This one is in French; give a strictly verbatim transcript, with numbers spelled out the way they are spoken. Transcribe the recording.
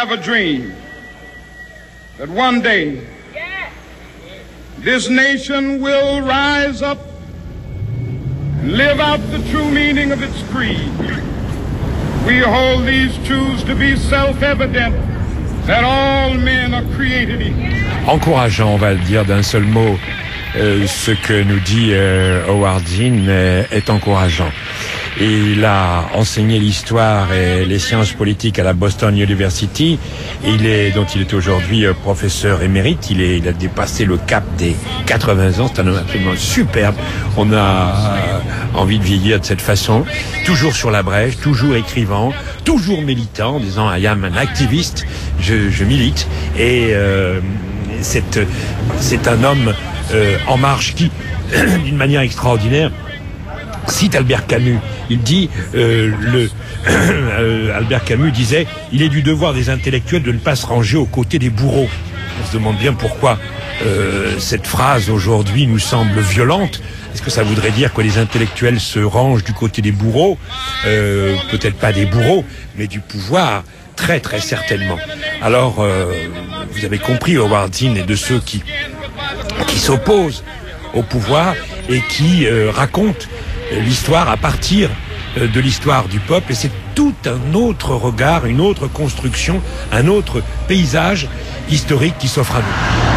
have a dream that one day this nation will rise up and live out the true meaning of its creed. We hold these truths to be self-evident that all men are created equal. Encourageant, on va le dire d'un seul mot. Euh, ce que nous dit euh, Howard Dean est, est encourageant. Et il a enseigné l'histoire et les sciences politiques à la Boston University. Et il est, dont il est aujourd'hui euh, professeur émérite. Il, est, il a dépassé le cap des quatre-vingts ans. C'est un homme absolument superbe. On a euh, envie de vieillir de cette façon. Toujours sur la brèche, toujours écrivant, toujours militant, en disant I am an activiste. Je, je milite. Et euh, c'est, c'est un homme Euh, en marche qui, d'une manière extraordinaire, cite Albert Camus. Il dit, euh, le, euh, Albert Camus disait, il est du devoir des intellectuels de ne pas se ranger aux côtés des bourreaux. On se demande bien pourquoi euh, cette phrase aujourd'hui nous semble violente. Est-ce que ça voudrait dire que les intellectuels se rangent du côté des bourreaux? euh, Peut-être pas des bourreaux, mais du pouvoir, très très certainement. Alors, euh, vous avez compris, Howard Dean est de ceux qui qui s'opposent au pouvoir et qui euh, racontent l'histoire à partir euh, de l'histoire du peuple. Et c'est tout un autre regard, une autre construction, un autre paysage historique qui s'offre à nous.